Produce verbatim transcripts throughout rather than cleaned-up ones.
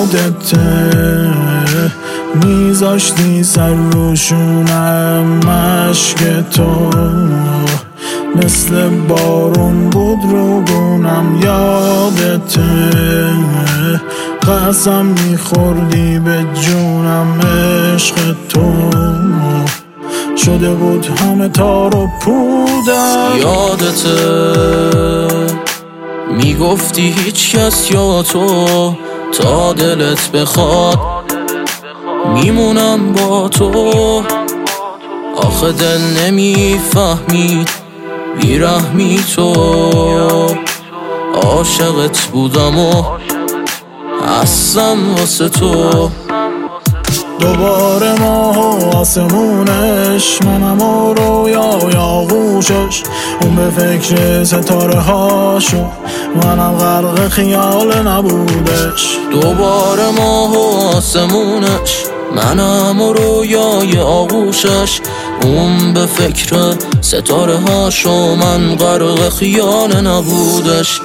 یادته میذاشتی سر روشونم مشک تو، مثل بارون بود رو گونم یادته، قسم میخوردی به جونم عشق تو، شده بود همه تار و پودم. یادته میگفتی هیچ کس یا تو، تا دلت بخواد میمونم با تو. آخه دل نمیفهمید بیرحمی تو، عاشقت بودم و هستم واسه تو. دوباره ماه و آسمونش، منم و رویای آغوشش، اون به فکر ستاره هاشو، منم غرق خیال نبودش. دوباره ماه و آسمونش، منم و رویای آغوشش، اون به فکر ستاره هاشو، من غرق خیال نبودش.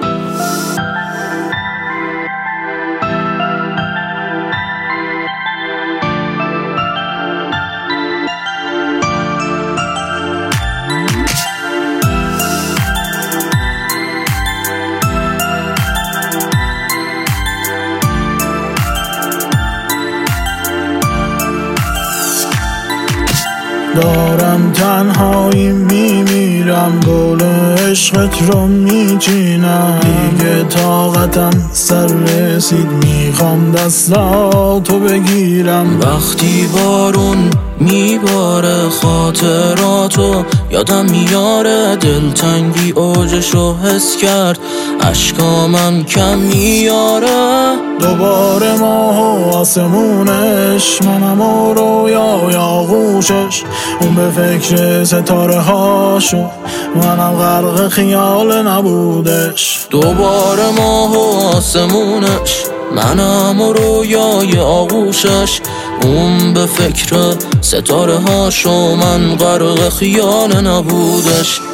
دارم تنهایی میمیرم، گل عشقت رو میچینم، دیگه طاقتم سر رسید، میخوام دستاتو بگیرم. وقتی بارون میباره خاطراتو یادم میاره، دلتنگی اوجشو حس کرد، اشکامم کم میاره. دوباره ماه و آسمونش، منم و رویای آغوشش، اون به فکر ستاره هاشو، منم غرق خیال نبودش. دوباره ماه و آسمونش، منم و رویای آغوشش، اون به فکر ستاره هاشو، من غرق خیال نبودش.